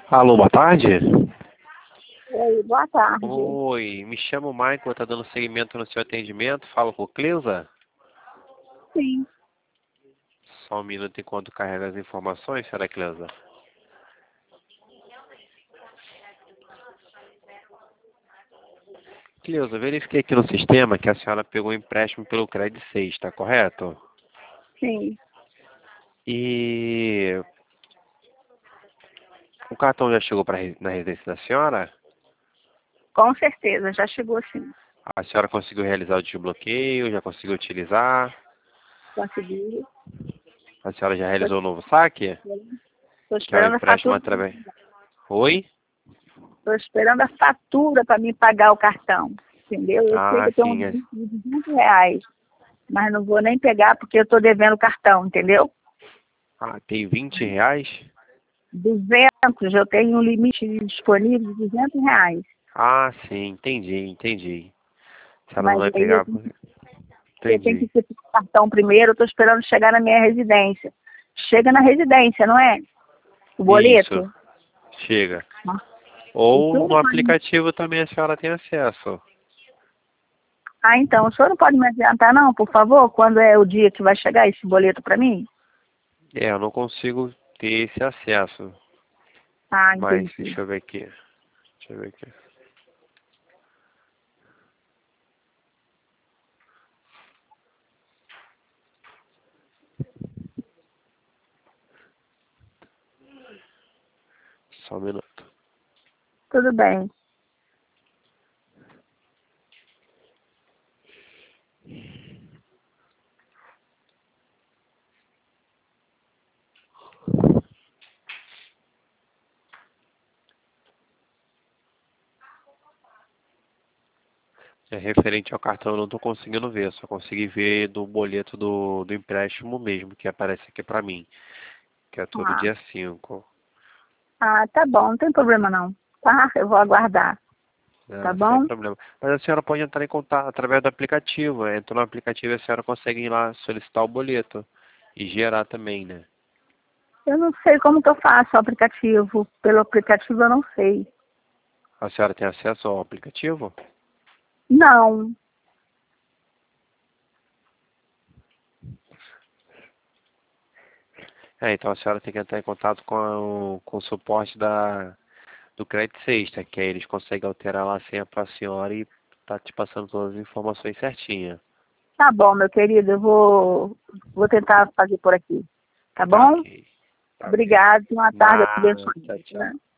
Alô, boa tarde. Oi, boa tarde. Oi, me chamo Michael, tá dando seguimento no seu atendimento. Falo com Cleusa. Sim. Só um minuto enquanto carrega as informações, será, Cleusa? Cleusa, verifiquei aqui no sistema que a senhora pegou um empréstimo pelo Credit 6, tá correto? Sim. E o cartão já chegou na residência da senhora? Com certeza, já chegou sim. A senhora conseguiu realizar o desbloqueio, já conseguiu utilizar? Consegui. A senhora já realizou o novo saque? Estou Que é o esperando a empréstimo fatura. através... Oi? Estou esperando a fatura para me pagar o cartão. Entendeu? Eu sei que Ah, eu tenho um sim. limite de R$ 200, mas não vou nem pegar porque eu estou devendo o cartão, entendeu? Ah, tem R$ 20? 200, eu tenho um limite disponível de R$ 200. Ah, sim, entendi. Se ela não Mas vai aí pegar, eu tenho que entendi. ter o cartão primeiro, eu estou esperando chegar na minha residência. Chega na residência, não é? O Isso, boleto? chega. Ah, Ou isso no não. aplicativo também a senhora tem acesso. Ah, então, o senhor não pode me adiantar não, por favor, quando é o dia que vai chegar esse boleto para mim? É, eu não consigo ter esse acesso. Ah, Mas entendi. deixa eu ver aqui. Deixa eu ver aqui. Só um minuto. Tudo bem. É referente ao cartão, eu não estou conseguindo ver. Só consegui ver do boleto do empréstimo mesmo, que aparece aqui pra mim. Que é todo Ah, dia 5. tá bom, não tem problema não. Tá? Eu vou aguardar. Tá Ah, sem bom? problema. Mas a senhora pode entrar em contato através do aplicativo. Entra no aplicativo e a senhora consegue ir lá solicitar o boleto. E gerar também, né? Eu não sei como que eu faço o aplicativo. Pelo aplicativo eu não sei. A senhora tem acesso ao aplicativo? Não. É, então a senhora tem que entrar em contato com o suporte do Credit Sexta, que aí eles conseguem alterar lá a senha para a senhora e tá te passando todas as informações certinhas. Tá bom, meu querido, eu vou tentar fazer por aqui. Tá Tá bom? ok. Tá ok. Obrigado, uma tarde Nada. abençoada, Tchau, tchau. né?